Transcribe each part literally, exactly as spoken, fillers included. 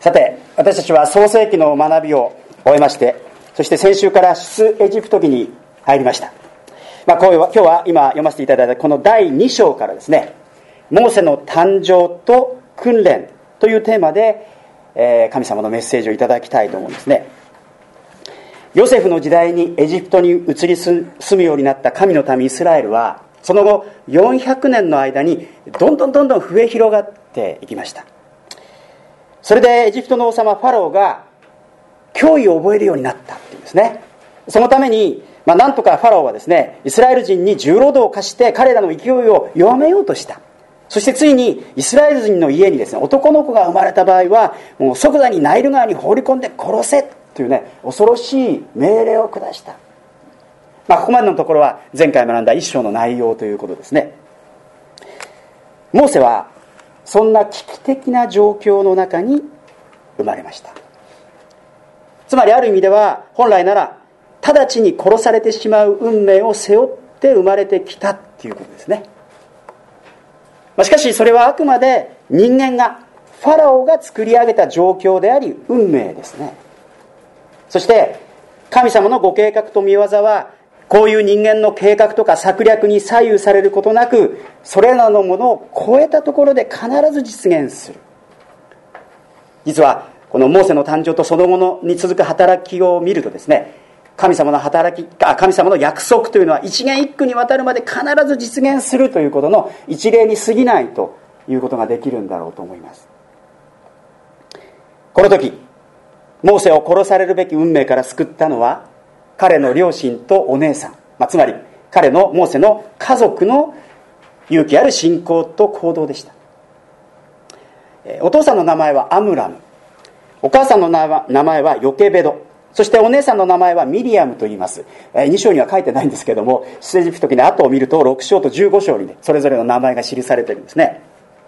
さて、私たちは創世記の学びを終えまして、そして先週から出エジプト記に入りました。まあ、今日は、今日は今読ませていただいたこのだいに章からですね、モーセの誕生と訓練というテーマで、えー、神様のメッセージをいただきたいと思うんですね。ヨセフの時代にエジプトに移り住むようになった神の民イスラエルは、その後よんひゃくねんの間にどんどんどんどん増え広がっていきました。それでエジプトの王様ファローが脅威を覚えるようになったっていうんですね。そのために、まあ、なんとかファローはですね、イスラエル人に重労働を課して彼らの勢いを弱めようとした。そしてついにイスラエル人の家にですね、男の子が生まれた場合はもう即座にナイル川に放り込んで殺せというね、恐ろしい命令を下した。まあ、ここまでのところは前回学んだ一章の内容ということですね。モーセはそんな危機的な状況の中に生まれました。つまりある意味では本来なら直ちに殺されてしまう運命を背負って生まれてきたということですね。まあ、しかしそれはあくまで人間がファラオが作り上げた状況であり運命ですね。そして神様のご計画と見業はこういう人間の計画とか策略に左右されることなく、それらのものを超えたところで必ず実現する。実はこのモーセの誕生とその後のに続く働きを見るとですね、神様の働きあ神様の約束というのは一言一句にわたるまで必ず実現するということの一例に過ぎないということができるんだろうと思います。この時モーセを殺されるべき運命から救ったのは彼の両親とお姉さん、まあ、つまり彼のモーセの家族の勇気ある信仰と行動でした。お父さんの名前はアムラム、お母さんの名前はヨケベド、そしてお姉さんの名前はミリアムと言います。に章には書いてないんですけども、出エジプト記の後を見るとろく章とじゅうご章に、ね、それぞれの名前が記されているんですね。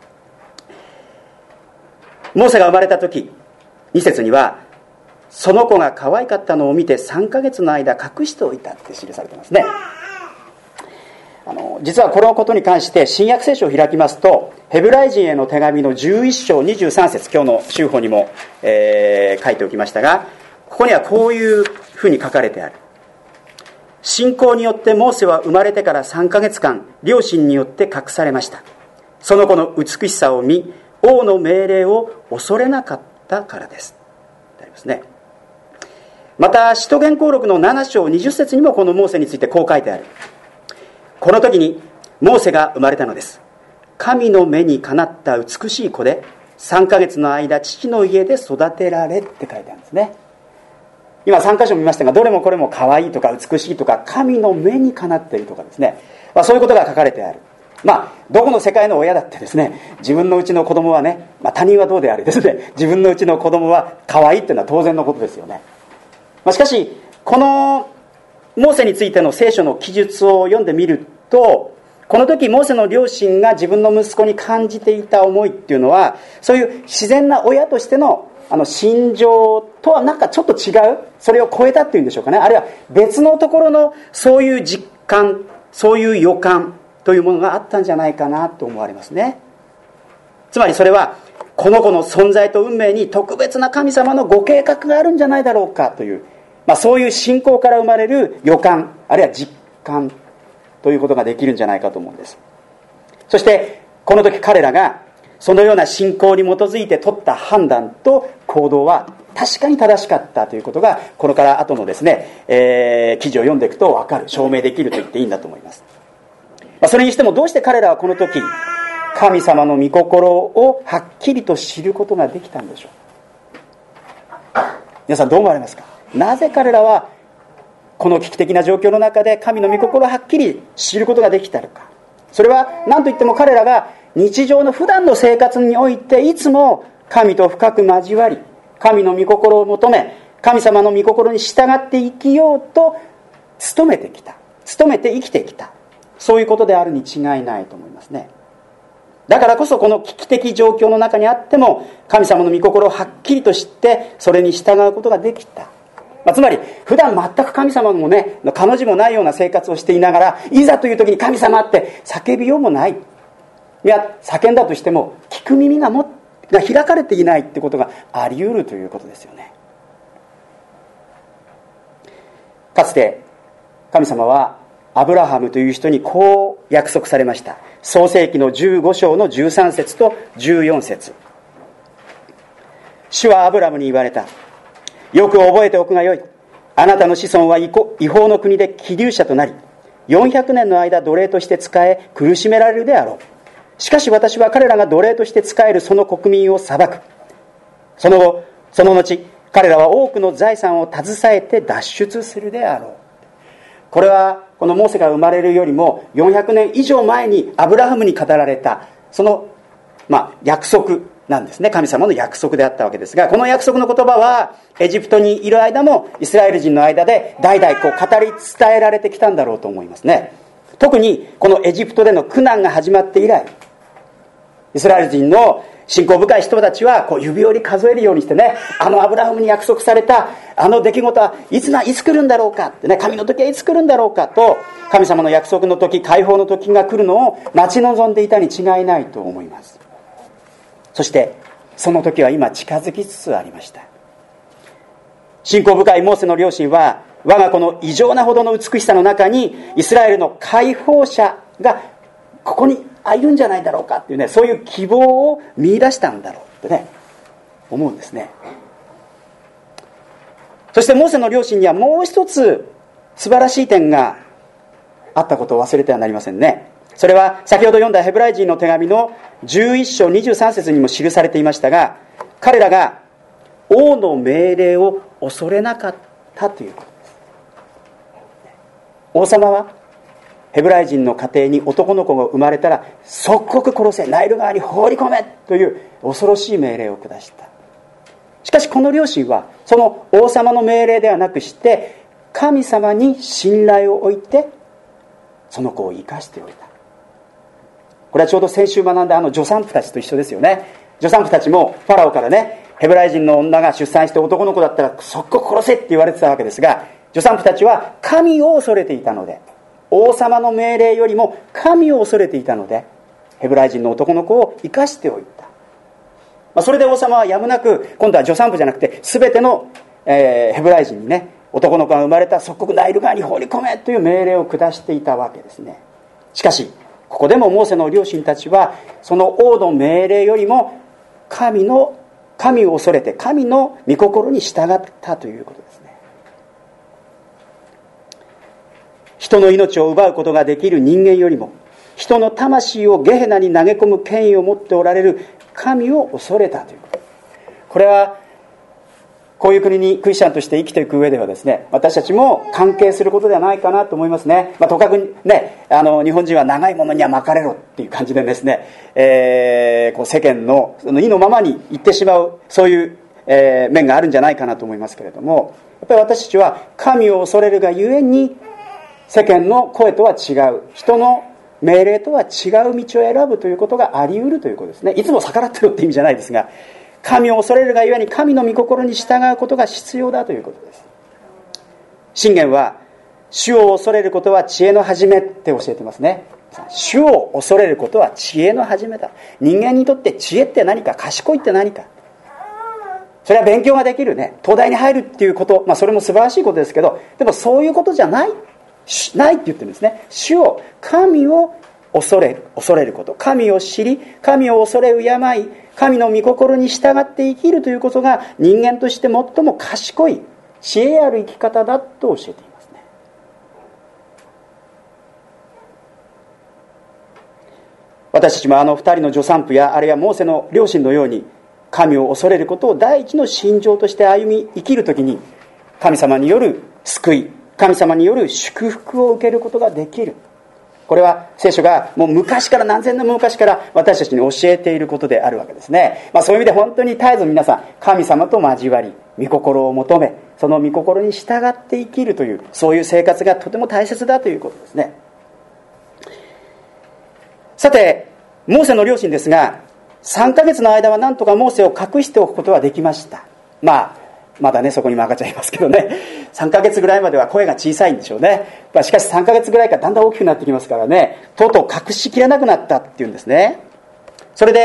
モーセが生まれた時、に節にはその子が可愛かったのを見てさんかげつの間隠しておいたって記されてますね。あの実はこのことに関して新約聖書を開きますと、ヘブライ人への手紙のじゅういち章にじゅうさん節、今日の週報にも、えー、書いておきましたが、ここにはこういうふうに書かれてある。信仰によってモーセは生まれてからさんかげつかん両親によって隠されました。その子の美しさを見、王の命令を恐れなかったからです。ありますね。また使徒言行録のなな章にじゅう節にもこのモーセについてこう書いてある。この時にモーセが生まれたのです。神の目にかなった美しい子でさんかげつの間父の家で育てられって書いてあるんですね。今さん箇所見ましたが、どれもこれも可愛いとか美しいとか神の目にかなっているとかですね、まあ、そういうことが書かれてある。まあどこの世界の親だってですね、自分のうちの子供はね、まあ、他人はどうであれですね、自分のうちの子供は可愛いっていうのは当然のことですよね。まあ、しかしこのモーセについての聖書の記述を読んでみると、この時モーセの両親が自分の息子に感じていた思いっていうのは、そういう自然な親としてのあの心情とはなんかちょっと違う、それを超えたっていうんでしょうかね、あるいは別のところのそういう実感、そういう予感というものがあったんじゃないかなと思われますね。つまりそれはこの子の存在と運命に特別な神様のご計画があるんじゃないだろうかという、まあ、そういう信仰から生まれる予感、あるいは実感ということができるんじゃないかと思うんです。そしてこの時彼らがそのような信仰に基づいて取った判断と行動は確かに正しかったということが、これから後のですね、えー、記事を読んでいくと分かる、証明できると言っていいんだと思います。まあ、それにしてもどうして彼らはこの時神様の御心をはっきりと知ることができたんでしょう。皆さんどう思われますか。なぜ彼らはこの危機的な状況の中で神の御心をはっきり知ることができたのか。それは何といっても彼らが日常の普段の生活においていつも神と深く交わり、神の御心を求め、神様の御心に従って生きようと努めてきた、努めて生きてきた、そういうことであるに違いないと思いますね。だからこそこの危機的状況の中にあっても神様の御心をはっきりと知ってそれに従うことができた。まあ、つまり普段全く神様もね、彼女もないような生活をしていながら、いざという時に神様って叫びようもない。いや、叫んだとしても聞く耳がもが開かれていないってことがあり得るということですよね。かつて神様はアブラハムという人にこう約束されました。創世記のじゅうご章のじゅうさん節とじゅうよん節。主はアブラムに言われた。よく覚えておくがよい。あなたの子孫は違法の国で寄留者となり、よんひゃくねんの間奴隷として仕え苦しめられるであろう。しかし私は彼らが奴隷として仕えるその国民を裁く。その後、その後、彼らは多くの財産を携えて脱出するであろう。これはこのモーセが生まれるよりもよんひゃくねん以上前にアブラハムに語られたその、まあ、約束なんですね。神様の約束であったわけですが、この約束の言葉はエジプトにいる間もイスラエル人の間で代々こう語り伝えられてきたんだろうと思いますね。特にこのエジプトでの苦難が始まって以来、イスラエル人の信仰深い人たちはこう指折り数えるようにしてね、あのアブラハムに約束されたあの出来事はいつないつ来るんだろうかってね、神の時はいつ来るんだろうかと、神様の約束の時、解放の時が来るのを待ち望んでいたに違いないと思います。そしてその時は今近づきつつありました。信仰深いモーセの両親は我が子の異常なほどの美しさの中にイスラエルの解放者がここにいるんじゃないだろうかっていうね、そういう希望を見出したんだろうってね思うんですね。そしてモーセの両親にはもう一つ素晴らしい点があったことを忘れてはなりませんね。それは先ほど読んだヘブライ人の手紙のじゅういっ章にじゅうさん節にも記されていましたが、彼らが王の命令を恐れなかったということです。王様はヘブライ人の家庭に男の子が生まれたら即刻殺せ、ナイル川に放り込めという恐ろしい命令を下した。しかしこの両親はその王様の命令ではなくして神様に信頼を置いてその子を生かしておいた。これはちょうど先週学んだあの助産婦たちと一緒ですよね。助産婦たちもファラオからね、ヘブライ人の女が出産して男の子だったら即刻殺せって言われてたわけですが、助産婦たちは神を恐れていたので、王様の命令よりも神を恐れていたのでヘブライ人の男の子を生かしておいた。まあ、それで王様はやむなく今度は助産婦じゃなくて全ての、えー、ヘブライ人にね、男の子が生まれた即刻ナイル川に放り込めという命令を下していたわけですね。しかしここでもモーセの両親たちはその王の命令よりも神の神を恐れて神の御心に従ったということですね。人の命を奪うことができる人間よりも人の魂をゲヘナに投げ込む権威を持っておられる神を恐れたということ。これはこういう国にクリスチャンとして生きていく上ではですね、私たちも関係することではないかなと思いますね。まあ、とかくね、あの日本人は長いものには巻かれろっていう感じでですね、えー、こう世間のその意のままに言ってしまうそういう、えー、面があるんじゃないかなと思いますけれども、やっぱり私たちは神を恐れるがゆえに世間の声とは違う、人の命令とは違う道を選ぶということがあり得るということですね。いつも逆らってるって意味じゃないですが、神を恐れるがゆえに神の御心に従うことが必要だということです。箴言は主を恐れることは知恵の始めって教えてますね。主を恐れることは知恵の始めだ。人間にとって知恵って何か、賢いって何か、それは勉強ができるね、東大に入るっていうこと、まあ、それも素晴らしいことですけど、でもそういうことじゃないないって言ってるんですね。主を、神を恐れる、恐れること、神を知り、神を恐れ敬い、神の御心に従って生きるということが人間として最も賢い、知恵ある生き方だと教えていますね。私たちもあの二人の助産婦やあるいはモーセの両親のように神を恐れることを第一の信条として歩み生きるときに、神様による救い、神様による祝福を受けることができる。これは聖書がもう昔から、何千年も昔から私たちに教えていることであるわけですね。まあ、そういう意味で本当に絶えず皆さん神様と交わり、御心を求め、その御心に従って生きるという、そういう生活がとても大切だということですね。さて、モーセの両親ですが、さんかげつの間は何とかモーセを隠しておくことはできました。まあまだね、そこにも赤ちゃんいますけどね、さんかげつぐらいまでは声が小さいんでしょうね。まあ、しかしさんかげつぐらいからだんだん大きくなってきますからね、とうとう隠しきれなくなったっていうんですね。それで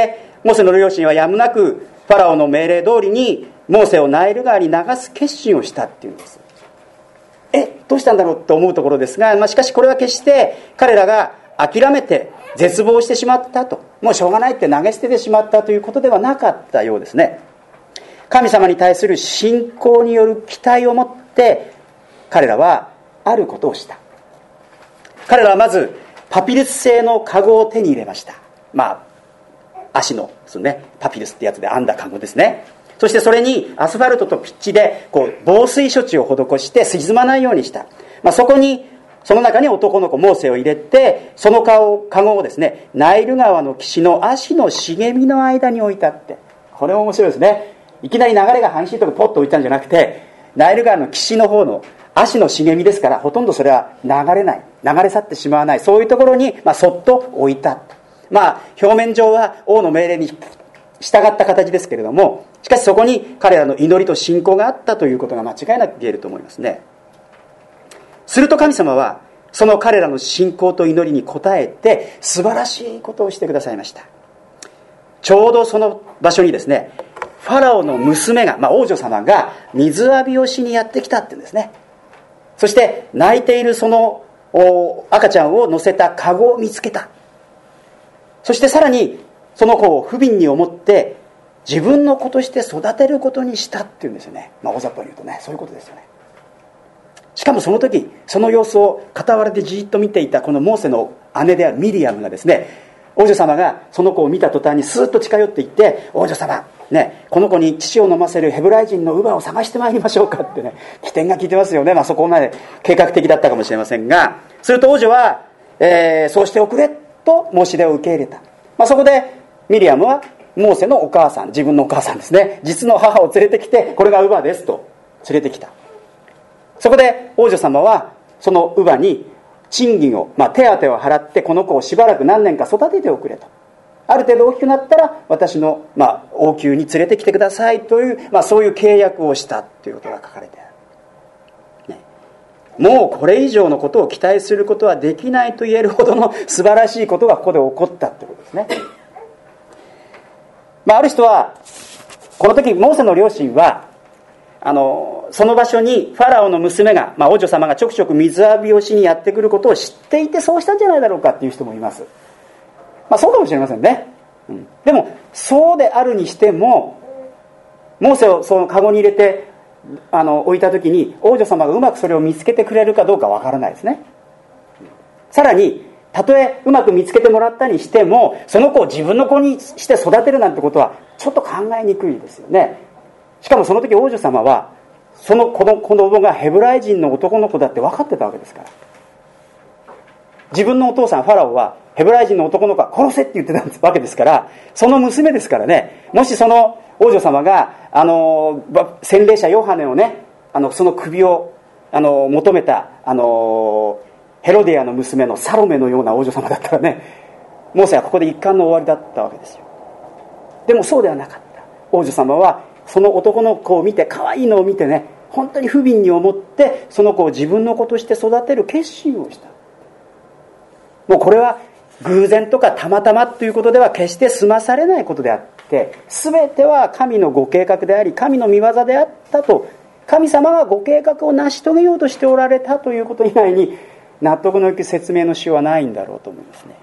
モーセの両親はやむなくファラオの命令通りにモーセをナイル川に流す決心をしたっていうんです。えどうしたんだろうと思うところですが、まあ、しかしこれは決して彼らが諦めて絶望してしまったと、もうしょうがないって投げ捨ててしまったということではなかったようですね。神様に対する信仰による期待を持って彼らはあることをした。彼らはまずパピルス製のカゴを手に入れました。まあ足のその、ね、パピルスってやつで編んだカゴですね。そしてそれにアスファルトとピッチでこう防水処置を施して沈まないようにした。まあ、そこにその中に男の子モーセを入れて、そのカゴをですねナイル川の岸の足の茂みの間に置いたって。これも面白いですね。いきなり流れが激しいとこポッと置いたんじゃなくて、ナイル川の岸の方の足の茂みですから、ほとんどそれは流れない、流れ去ってしまわない、そういうところに、まあ、そっと置いた。まあ表面上は王の命令に従った形ですけれども、しかしそこに彼らの祈りと信仰があったということが間違いなく言えると思いますね。すると神様はその彼らの信仰と祈りに応えて素晴らしいことをしてくださいました。ちょうどその場所にですね、ファラオの娘が、まあ、王女様が水浴びをしにやってきたって言うんですね。そして泣いているその赤ちゃんを乗せたカゴを見つけた。そしてさらにその子を不憫に思って自分の子として育てることにしたっていうんですよね。まあ大雑把に言うとね、そういうことですよね。しかもその時その様子を傍らでじっと見ていたこのモーセの姉であるミリアムがですね、王女様がその子を見た途端にスーッと近寄っていって、王女様ね、この子に乳を飲ませるヘブライ人の乳母を探してまいりましょうかってね、起点が効いてますよね。まあそこまで計画的だったかもしれませんが、すると王女は、えー、そうしておくれと申し出を受け入れた。まあ、そこでミリアムはモーセのお母さん、自分のお母さんですね、実の母を連れてきて、これが乳母ですと連れてきた。そこで王女様はその乳母に賃金を、まあ、手当を払ってこの子をしばらく何年か育てておくれと、ある程度大きくなったら私の、まあ、王宮に連れてきてくださいという、まあ、そういう契約をしたということが書かれてある、ね、もうこれ以上のことを期待することはできないと言えるほどの素晴らしいことがここで起こったということですね。まあ、ある人はこの時モーセの両親はあのその場所にファラオの娘が、まあ、王女様がちょくちょく水浴びをしにやってくることを知っていてそうしたんじゃないだろうかっていう人もいます。まあ、そうかもしれませんね、うん、でもそうであるにしてもモーセをそのカゴに入れてあの置いた時に王女様がうまくそれを見つけてくれるかどうかわからないですね。さらにたとえうまく見つけてもらったにしてもその子を自分の子にして育てるなんてことはちょっと考えにくいですよね。しかもその時王女様はその子供がヘブライ人の男の子だって分かってたわけですから。自分のお父さんファラオはヘブライ人の男の子は殺せって言ってたわけですから、その娘ですからね、もしその王女様があの洗礼者ヨハネをね、あのその首をあの求めたあのヘロデアの娘のサロメのような王女様だったらね、モーセはここで一巻の終わりだったわけですよ。でもそうではなかった。王女様はその男の子を見て、可愛いのを見てね、本当に不憫に思ってその子を自分の子として育てる決心をした。もうこれは偶然とかたまたまということでは決して済まされないことであって、全ては神のご計画であり神の御業であったと、神様がご計画を成し遂げようとしておられたということ以外に納得のいく説明のしようはないんだろうと思いますね。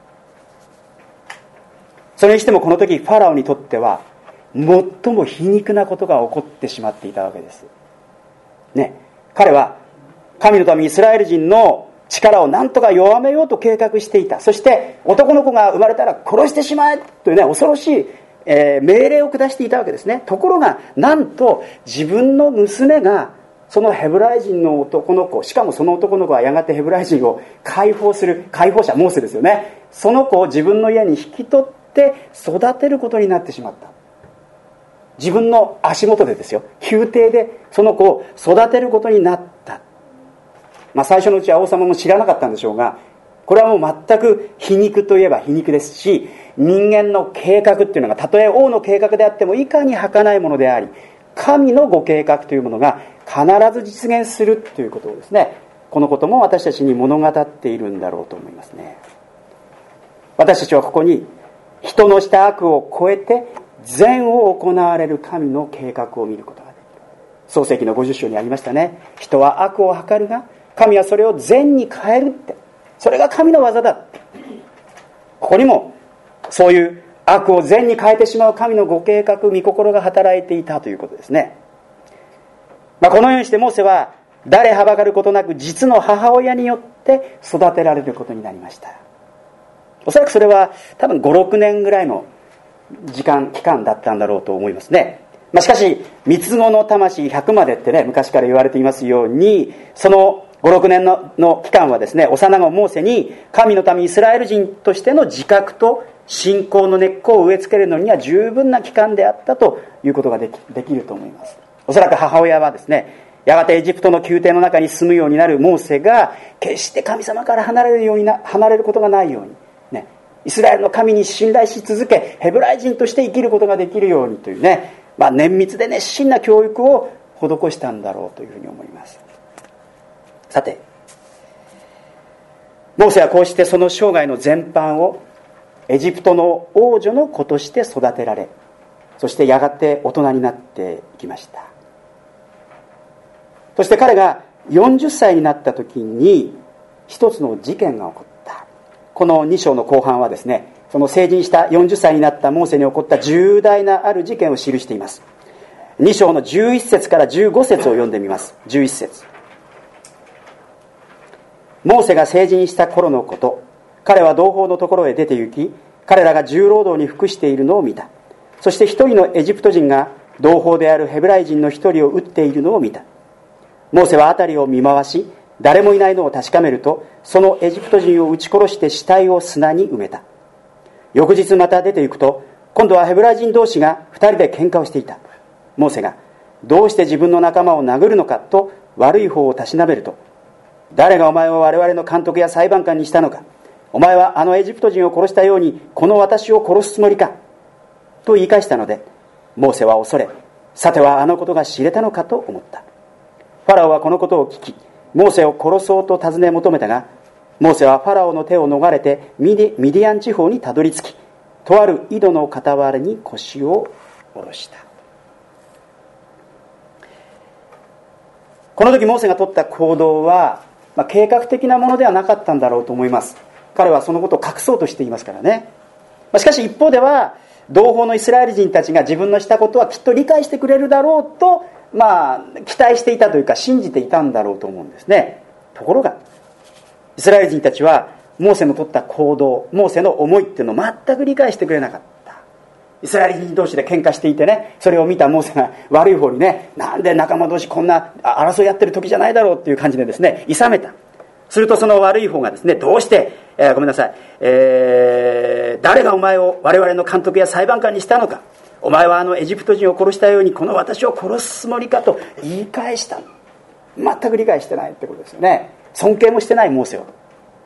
それにしてもこの時ファラオにとっては最も皮肉なことが起こってしまっていたわけですね。彼は神の民イスラエル人の力を何とか弱めようと計画していた。そして男の子が生まれたら殺してしまえというね、恐ろしい、えー、命令を下していたわけですね。ところがなんと自分の娘がそのヘブライ人の男の子、しかもその男の子はやがてヘブライ人を解放する解放者モーセですよね。その子を自分の家に引き取って育てることになってしまった。自分の足元でですよ、宮廷でその子を育てることになった。まあ最初のうちは王様も知らなかったんでしょうが、これはもう全く皮肉といえば皮肉ですし、人間の計画っていうのがたとえ王の計画であってもいかに儚いものであり、神のご計画というものが必ず実現するということをですね、このことも私たちに物語っているんだろうと思いますね。私たちはここに人のした悪を超えて善を行われる神の計画を見ることができる。創世記のごじゅっ章にありましたね。人は悪を計るが神はそれを善に変えるって、それが神の技だ。ここにもそういう悪を善に変えてしまう神のご計画、御心が働いていたということですね。まあ、このようにしてモーセは誰はばかることなく実の母親によって育てられることになりました。おそらくそれは多分ご、ろくねんぐらいの時間期間だったんだろうと思いますね。まあ、しかし三つ子の魂ひゃくまでってね、昔から言われていますように、そのご、ろくねん の, の期間はですね、幼子モーセに神の民イスラエル人としての自覚と信仰の根っこを植え付けるのには十分な期間であったということがで き, できると思います。おそらく母親はですね、やがてエジプトの宮廷の中に住むようになるモーセが決して神様から離れるようにな離れることがないように、ね、イスラエルの神に信頼し続け、ヘブライ人として生きることができるようにというね、まあ、綿密で熱心な教育を施したんだろうというふうに思います。さて、モーセはこうしてその生涯の全般をエジプトの王女の子として育てられ、そしてやがて大人になっていきました。そして彼がよんじゅっさいになった時に一つの事件が起こった。このに章の後半はですね、その成人したよんじゅっさいになったモーセに起こった重大なある事件を記しています。に章のじゅういっ節からじゅうご節を読んでみます。じゅういっ節。モーセが成人した頃のこと、彼は同胞のところへ出て行き、彼らが重労働に服しているのを見た。そして一人のエジプト人が同胞であるヘブライ人の一人を撃っているのを見た。モーセは辺りを見回し、誰もいないのを確かめると、そのエジプト人を撃ち殺して死体を砂に埋めた。翌日また出て行くと、今度はヘブライ人同士が二人で喧嘩をしていた。モーセがどうして自分の仲間を殴るのかと悪い方をたしなめると、誰がお前を我々の監督や裁判官にしたのか、お前はあのエジプト人を殺したようにこの私を殺すつもりかと言い返したので、モーセは恐れ、さてはあのことが知れたのかと思った。ファラオはこのことを聞き、モーセを殺そうと尋ね求めたが、モーセはファラオの手を逃れてミディ、ミディアン地方にたどり着き、とある井戸の傍らに腰を下ろした。この時モーセが取った行動は、まあ、計画的なものではなかったんだろうと思います。彼はそのことを隠そうとしていますからね。まあ、しかし一方では、同胞のイスラエル人たちが自分のしたことはきっと理解してくれるだろうと、まあ、期待していたというか信じていたんだろうと思うんですね。ところがイスラエル人たちはモーセの取った行動、モーセの思いっていうのを全く理解してくれなかった。イスラエル人同士で喧嘩していてね、それを見たモーセが悪い方にね、なんで仲間同士こんな争いやってる時じゃないだろうっていう感じでですね、諌めた。するとその悪い方がですね、どうして、えー、ごめんなさい、えー、誰がお前を我々の監督や裁判官にしたのか、お前はあのエジプト人を殺したようにこの私を殺すつもりかと言い返した。全く理解してないってことですよね。尊敬もしてないモーセを。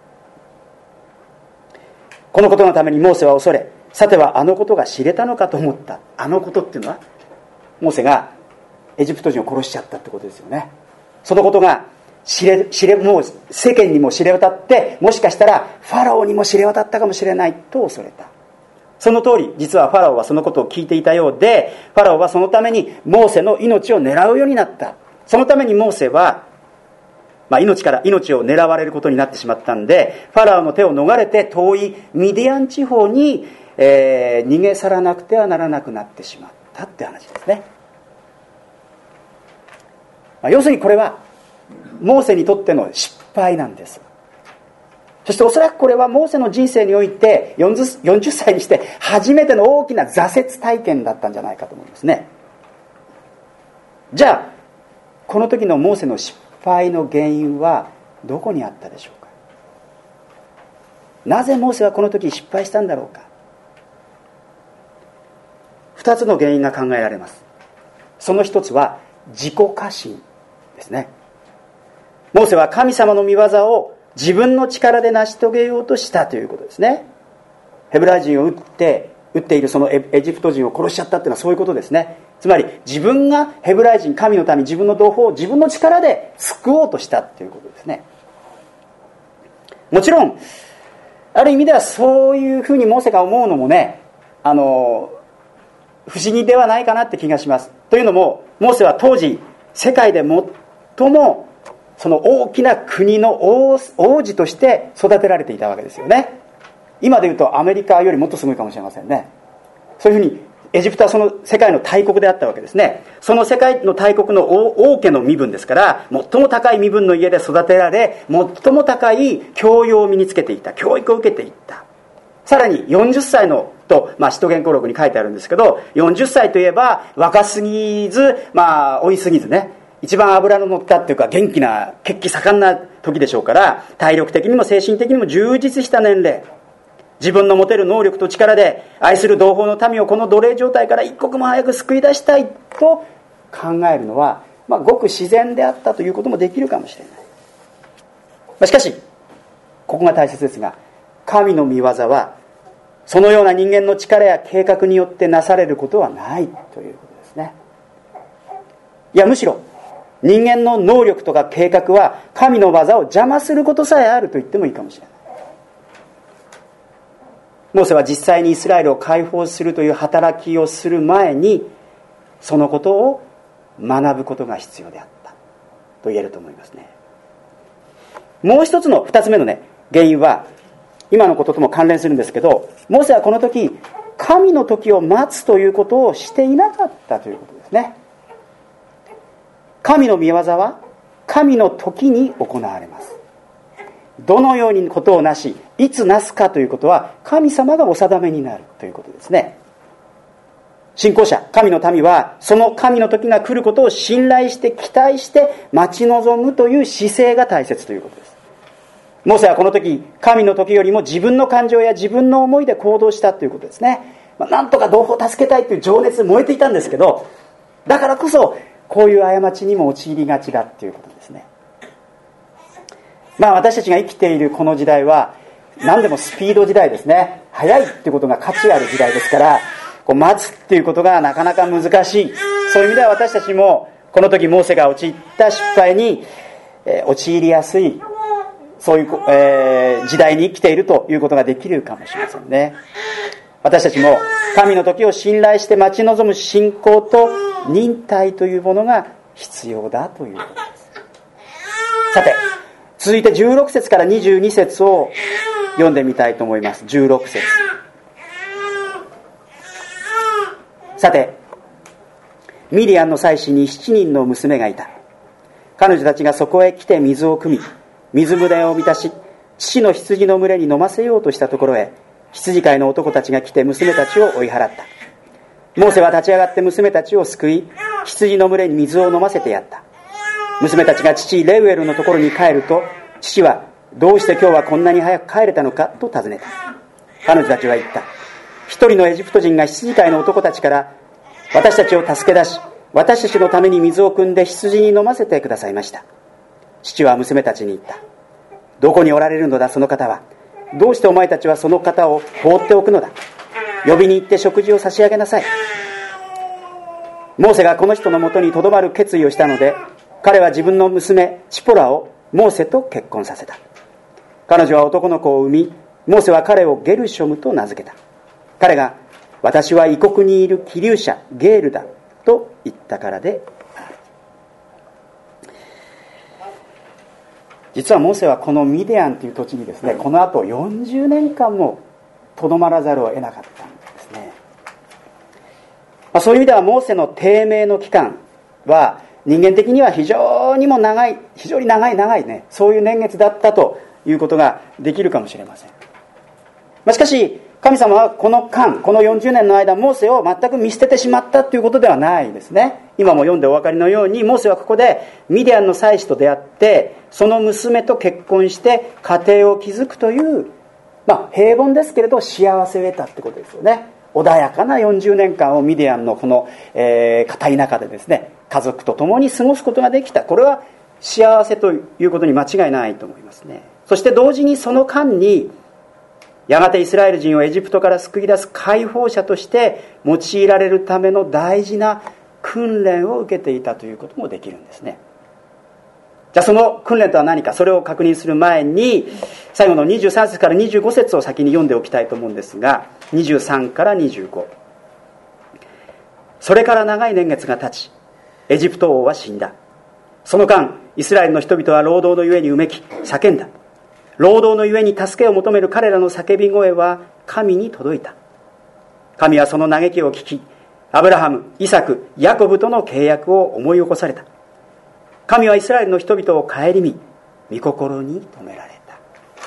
このことのためにモーセは恐れ、さてはあのことが知れたのかと思った。あのことっていうのはモーセがエジプト人を殺しちゃったってことですよね。そのことが知れ知れもう世間にも知れ渡って、もしかしたらファラオにも知れ渡ったかもしれないと恐れた。その通り、実はファラオはそのことを聞いていたようで、ファラオはそのためにモーセの命を狙うようになった。そのためにモーセは、まあ、命から命を狙われることになってしまったんで、ファラオの手を逃れて遠いミディアン地方に、えー、逃げ去らなくてはならなくなってしまったって話ですね。まあ、要するにこれはモーセにとっての失敗なんです。そしておそらくこれはモーセの人生においてよんじゅっさいにして初めての大きな挫折体験だったんじゃないかと思いますね。じゃあこの時のモーセの失敗の原因はどこにあったでしょうか。なぜモーセはこの時失敗したんだろうか。二つの原因が考えられます。その一つは自己過信ですね。モーセは神様の御業を自分の力で成し遂げようとしたということですね。ヘブライ人を撃って撃っているそのエジプト人を殺しちゃったっていうのはそういうことですね。つまり自分がヘブライ人、神の民、自分の同胞を自分の力で救おうとしたということですね。もちろんある意味ではそういうふうにモーセが思うのもね、 あの不思議ではないかなって気がします。というのもモーセは当時世界で最もその大きな国の 王, 王子として育てられていたわけですよね。今でいうとアメリカよりもっとすごいかもしれませんね。そういうふうにエジプトはその世界の大国であったわけですね。その世界の大国の王家の身分ですから、最も高い身分の家で育てられ、最も高い教養を身につけていた、教育を受けていった。さらによんじゅっさいのと、まあ、使徒言行録に書いてあるんですけど、よんじゅっさいといえば若すぎず、まあ老いすぎずね、一番脂の乗ったっていうか元気な血気盛んな時でしょうから、体力的にも精神的にも充実した年齢、自分の持てる能力と力で愛する同胞の民をこの奴隷状態から一刻も早く救い出したいと考えるのは、まあ、ごく自然であったということもできるかもしれない。まあ、しかしここが大切ですが、神の御業はそのような人間の力や計画によってなされることはないということですね。いや、むしろ人間の能力とか計画は神の技を邪魔することさえあると言ってもいいかもしれない。モーセは実際にイスラエルを解放するという働きをする前に、そのことを学ぶことが必要であったと言えると思いますね。もう一つの二つ目のね、原因は今のこととも関連するんですけど、モーセはこの時神の時を待つということをしていなかったということですね。神の御業は神の時に行われます。どのようにことをなし、いつなすかということは神様がお定めになるということですね。信仰者、神の民はその神の時が来ることを信頼して期待して待ち望むという姿勢が大切ということです。モーセはこの時、神の時よりも自分の感情や自分の思いで行動したということですね。まあ、なんとか同胞を助けたいという情熱で燃えていたんですけど、だからこそこういう過ちにも陥りがちだということですね。まあ私たちが生きているこの時代は何でもスピード時代ですね。早いっていうことが価値ある時代ですから、こう待つっていうことがなかなか難しい。そういう意味では私たちもこの時モーセが陥った失敗に、えー、陥りやすい、そういう、えー、時代に生きているということができるかもしれませんね。私たちも神の時を信頼して待ち望む信仰と忍耐というものが必要だということです。さて、続いてじゅうろく節からにじゅうに節を読んでみたいと思います。じゅうろく節。さて、ミディアンの妻子にしちにんの娘がいた。彼女たちがそこへ来て水を汲み、水舟を満たし、父の羊の群れに飲ませようとしたところへ、羊飼いの男たちが来て娘たちを追い払った。モーセは立ち上がって娘たちを救い、羊の群れに水を飲ませてやった。娘たちが父レウエルのところに帰ると、父はどうして今日はこんなに早く帰れたのかと尋ねた。彼女たちは言った。一人のエジプト人が羊飼いの男たちから私たちを助け出し、私たちのために水を汲んで羊に飲ませてくださいました。父は娘たちに言った。どこにおられるのだその方は。どうしてお前たちはその方を放っておくのだ。呼びに行って食事を差し上げなさい。モーセがこの人のもとにとどまる決意をしたので、彼は自分の娘チポラをモーセと結婚させた。彼女は男の子を産み、モーセは彼をゲルショムと名付けた。彼が私は異国にいる寄留者ゲールだと言ったからである。実はモーセはこのミディアンという土地にですね、この後よんじゅうねんかんもとどまらざるを得なかったんですね。まあ、そういう意味ではモーセの低迷の期間は人間的には非常にも長い、非常に長い長いね、そういう年月だったということができるかもしれません。まあ、しかし神様はこの間、このよんじゅうねんの間、モーセを全く見捨ててしまったということではないですね。今も読んでお分かりのように、モーセはここでミディアンの妻子と出会って、その娘と結婚して家庭を築くという、まあ平凡ですけれど幸せを得たってことですよね。穏やかなよんじゅうねんかんをミディアンのこの、えー、片田舎でですね、家族と共に過ごすことができた。これは幸せということに間違いないと思いますね。そして同時にその間に、やがてイスラエル人をエジプトから救い出す解放者として用いられるための大事な訓練を受けていたということもできるんですね。じゃあその訓練とは何か、それを確認する前に最後のにじゅうさん節からにじゅうご節を先に読んでおきたいと思うんですが、 にじゅうさんからにじゅうご。それから長い年月が経ち、エジプト王は死んだ。その間、イスラエルの人々は労働のゆえにうめき叫んだ。労働のゆえに助けを求める彼らの叫び声は神に届いた。神はその嘆きを聞き、アブラハム、イサク、ヤコブとの契約を思い起こされた。神はイスラエルの人々を顧み、御心に留められた。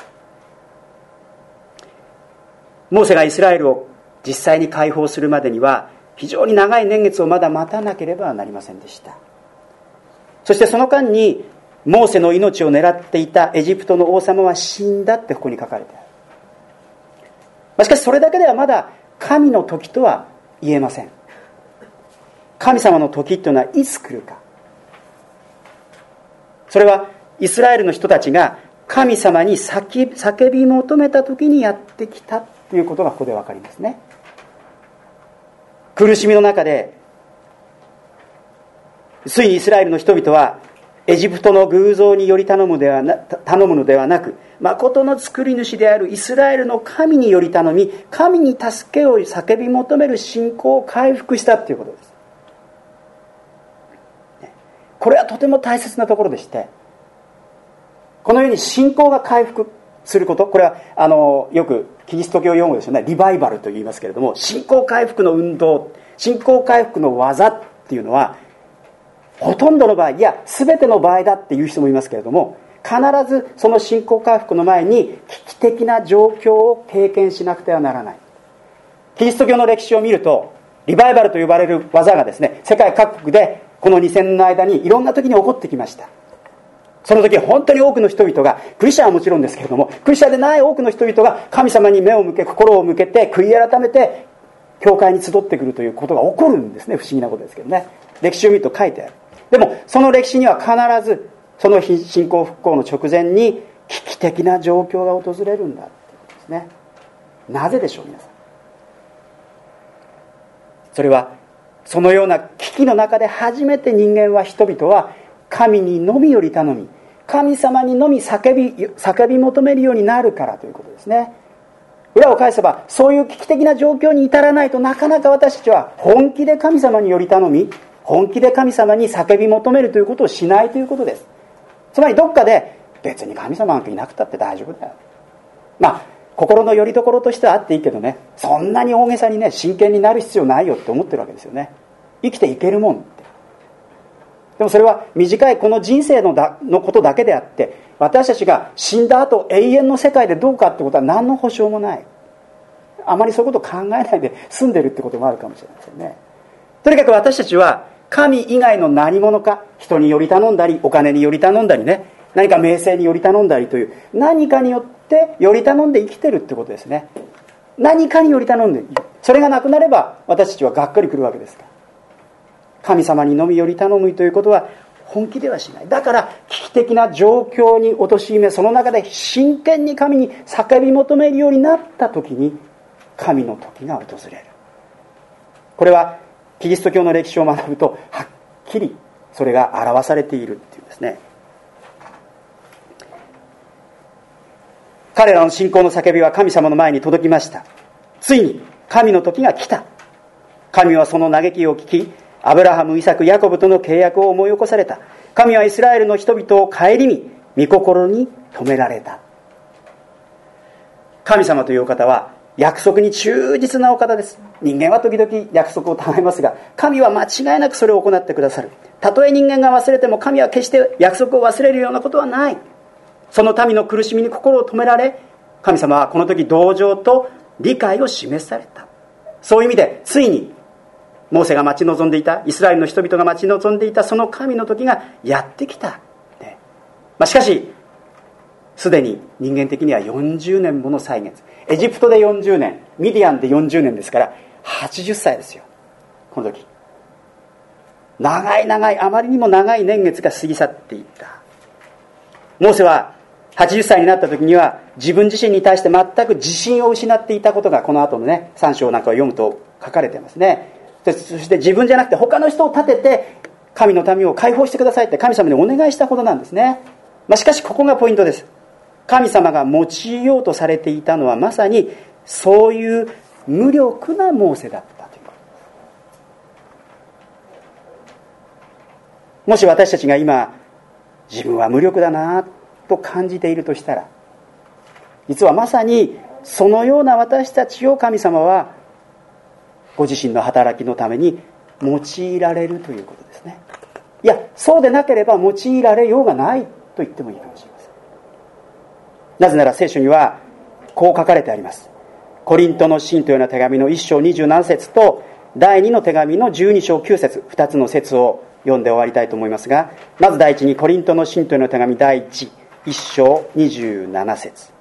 モーセがイスラエルを実際に解放するまでには、非常に長い年月をまだ待たなければなりませんでした。そしてその間に、モーセの命を狙っていたエジプトの王様は死んだってここに書かれてある。しかしそれだけではまだ神の時とは言えません。神様の時というのはいつ来るか。それはイスラエルの人たちが神様に叫叫び求めた時にやってきたということがここで分かりますね。苦しみの中でついにイスラエルの人々はエジプトの偶像により頼むではな頼むのではなく、誠の作り主であるイスラエルの神により頼み、神に助けを叫び求める信仰を回復したということです。これはとても大切なところでして、このように信仰が回復すること、これはあのよくキリスト教用語ですよね、リバイバルと言いますけれども、信仰回復の運動、信仰回復の技っていうのはほとんどの場合、いや全ての場合だっていう人もいますけれども、必ずその信仰回復の前に危機的な状況を経験しなくてはならない。キリスト教の歴史を見ると、リバイバルと呼ばれる技がですね、世界各国でこのにせんねんの間にいろんな時に起こってきました。その時本当に多くの人々が、クリスチャンはもちろんですけれども、クリスチャンでない多くの人々が神様に目を向け、心を向けて悔い改めて教会に集ってくるということが起こるんですね。不思議なことですけどね。歴史を見ると書いてある。でもその歴史には必ずその信仰復興の直前に危機的な状況が訪れるんだということですね。なぜでしょう皆さん。それはそのような危機の中で初めて人間は人々は神にのみより頼み、神様にのみ叫び叫び求めるようになるからということですね。裏を返せばそういう危機的な状況に至らないと、なかなか私たちは本気で神様により頼み、本気で神様に叫び求めるということをしないということです。つまりどっかで別に神様なんかいなくたって大丈夫だよ、まあ心の拠り所としてはあっていいけどね、そんなに大げさにね真剣になる必要ないよって思ってるわけですよね。生きていけるもんって。でもそれは短いこの人生のだのことだけであって、私たちが死んだ後永遠の世界でどうかってことは何の保証もない。あまりそういうことを考えないで済んでるってこともあるかもしれませんね。とにかく私たちは神以外の何者か、人により頼んだりお金により頼んだりね、何か名声により頼んだりという何かによってより頼んで生きてるってことですね。何かにより頼んでいる。それがなくなれば私たちはがっかりくるわけですから、神様にのみより頼むということは本気ではしない。だから危機的な状況に陥め、その中で真剣に神に叫び求めるようになった時に神の時が訪れる。これはキリスト教の歴史を学ぶとはっきりそれが表されているっていうんですね。彼らの信仰の叫びは神様の前に届きました。ついに神の時が来た。神はその嘆きを聞き、アブラハム、イサク、ヤコブとの契約を思い起こされた。神はイスラエルの人々を顧み、御心に留められた。神様というお方は約束に忠実なお方です。人間は時々約束を違いますが、神は間違いなくそれを行ってくださる。たとえ人間が忘れても神は決して約束を忘れるようなことはない。その民の苦しみに心を止められ、神様はこの時同情と理解を示された。そういう意味でついにモーセが待ち望んでいた、イスラエルの人々が待ち望んでいたその神の時がやってきた、ね。まあ、しかしすでに人間的にはよんじゅうねんもの歳月、エジプトでよんじゅうねん、ミディアンでよんじゅうねんですからはちじゅっさいですよ。この時長い長いあまりにも長い年月が過ぎ去っていった。モーセははちじゅっさいになった時には自分自身に対して全く自信を失っていたことがこの後のねさん章なんかを読むと書かれていますね。そして自分じゃなくて他の人を立てて神の民を解放してくださいって神様にお願いしたことなんですね。まあ、しかしここがポイントです。神様が用いようとされていたのはまさにそういう無力なモーセだったということです。もし私たちが今自分は無力だなと感じているとしたら、実はまさにそのような私たちを神様はご自身の働きのために用いられるということですね。いや、そうでなければ用いられようがないと言ってもいいかもしれません。なぜなら聖書にはこう書かれてあります。コリントの信徒への手紙のいっ章にじゅうなな節と第二の手紙のじゅうに章きゅう節、ふたつの節を読んで終わりたいと思いますが、まず第一にコリントの信徒への手紙第一、いっ章にじゅうなな節。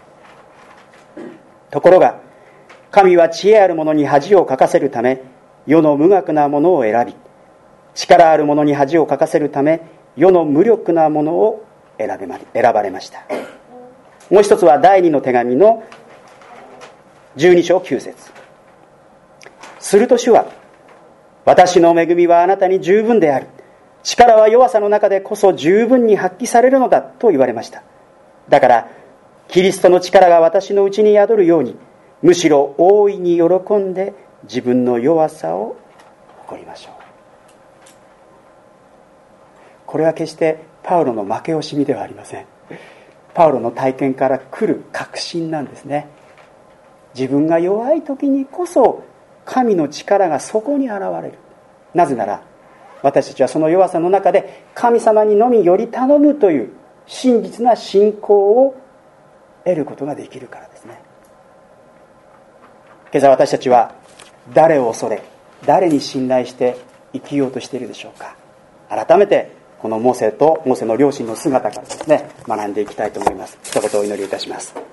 ところが神は知恵ある者に恥をかかせるため世の無学なものを選び、力ある者に恥をかかせるため世の無力なものを選べま選ばれました。もう一つは第二の手紙のじゅうに章きゅう節。すると主は、私の恵みはあなたに十分である、力は弱さの中でこそ十分に発揮されるのだと言われました。だからキリストの力が私のうちに宿るように、むしろ大いに喜んで自分の弱さを誇りましょう。これは決してパウロの負け惜しみではありません。パウロの体験から来る確信なんですね。自分が弱い時にこそ神の力がそこに現れる。なぜなら私たちはその弱さの中で神様にのみより頼むという真実な信仰を得ることができるからですね。今朝私たちは誰を恐れ、誰に信頼して生きようとしているでしょうか。改めてこのモーセとモーセの両親の姿からですね、学んでいきたいと思います。一言お祈りいたします。